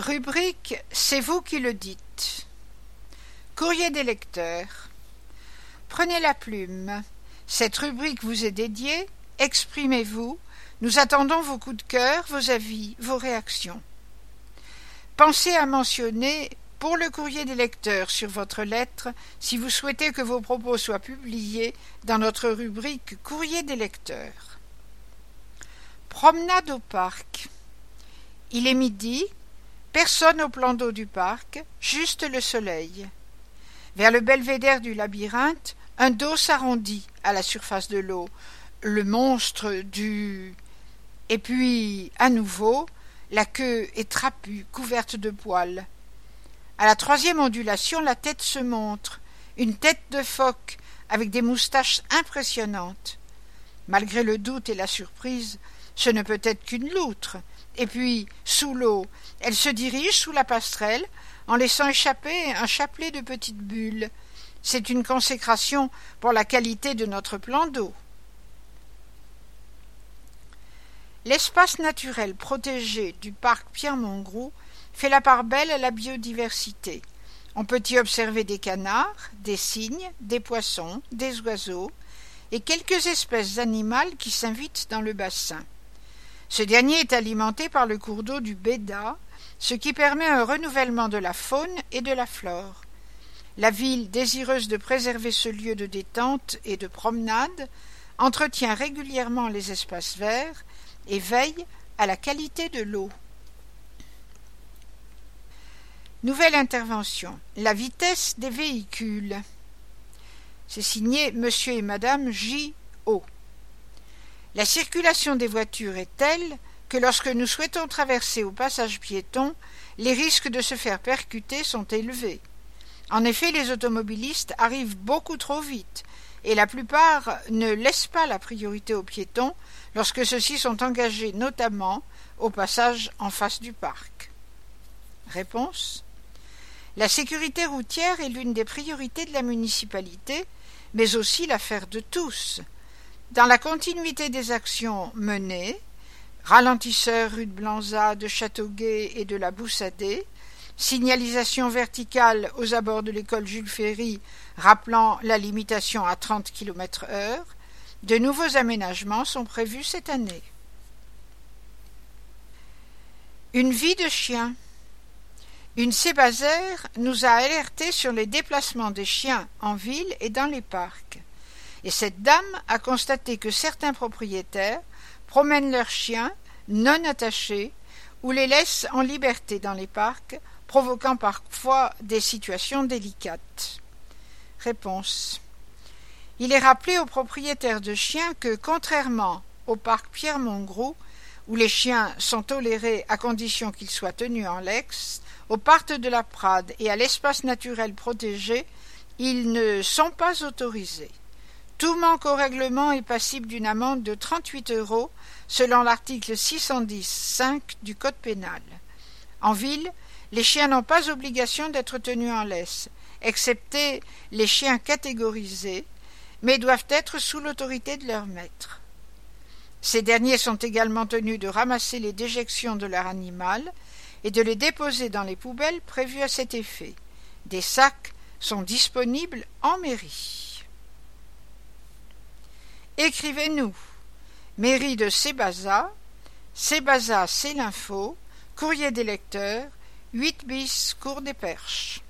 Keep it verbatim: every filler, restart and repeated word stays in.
Rubrique « C'est vous qui le dites ». Courrier des lecteurs. Prenez la plume. Cette rubrique vous est dédiée. Exprimez-vous. Nous attendons vos coups de cœur, vos avis, vos réactions. Pensez à mentionner pour le courrier des lecteurs sur votre lettre si vous souhaitez que vos propos soient publiés dans notre rubrique Courrier des lecteurs. Promenade au parc. Il est midi. Personne au plan d'eau du parc, juste le soleil. Vers le belvédère du labyrinthe, un dos s'arrondit à la surface de l'eau, le monstre du... Et puis, à nouveau, la queue est trapue, couverte de poils. À la troisième ondulation, la tête se montre, une tête de phoque avec des moustaches impressionnantes. Malgré le doute et la surprise, ce ne peut être qu'une loutre. Et puis, sous l'eau, elle se dirige sous la passerelle en laissant échapper un chapelet de petites bulles. C'est une consécration pour la qualité de notre plan d'eau. L'espace naturel protégé du parc Pierre-Mongroux fait la part belle à la biodiversité. On peut y observer des canards, des cygnes, des poissons, des oiseaux et quelques espèces animales qui s'invitent dans le bassin. Ce dernier est alimenté par le cours d'eau du Béda, ce qui permet un renouvellement de la faune et de la flore. La ville, désireuse de préserver ce lieu de détente et de promenade, entretient régulièrement les espaces verts et veille à la qualité de l'eau. Nouvelle intervention. La vitesse des véhicules. C'est signé Monsieur et Madame J O La circulation des voitures est telle que lorsque nous souhaitons traverser au passage piéton, les risques de se faire percuter sont élevés. En effet, les automobilistes arrivent beaucoup trop vite et la plupart ne laissent pas la priorité aux piétons lorsque ceux-ci sont engagés notamment au passage en face du parc. Réponse. La sécurité routière est l'une des priorités de la municipalité, mais aussi l'affaire de tous. Dans la continuité des actions menées, ralentisseurs rue de Blanza, de Châteauguay et de la Boussadée, signalisation verticale aux abords de l'école Jules Ferry rappelant la limitation à trente kilomètres heure, de nouveaux aménagements sont prévus cette année. Une vie de chien. Une Sébazère nous a alertés sur les déplacements des chiens en ville et dans les parcs. Et cette dame a constaté que certains propriétaires promènent leurs chiens non attachés ou les laissent en liberté dans les parcs, provoquant parfois des situations délicates. Réponse. Il est rappelé aux propriétaires de chiens que, contrairement au parc Pierre-Mongroux, où les chiens sont tolérés à condition qu'ils soient tenus en laisse, au parc de la Prade et à l'espace naturel protégé, ils ne sont pas autorisés. Tout manque au règlement est passible d'une amende de trente-huit euros selon l'article six cent dix cinq du Code pénal. En ville, les chiens n'ont pas obligation d'être tenus en laisse, excepté les chiens catégorisés, mais doivent être sous l'autorité de leur maître. Ces derniers sont également tenus de ramasser les déjections de leur animal et de les déposer dans les poubelles prévues à cet effet. Des sacs sont disponibles en mairie. Écrivez-nous. Mairie de Sébaza, Sébaza c'est l'info, courrier des lecteurs, huit bis, cours des Perches.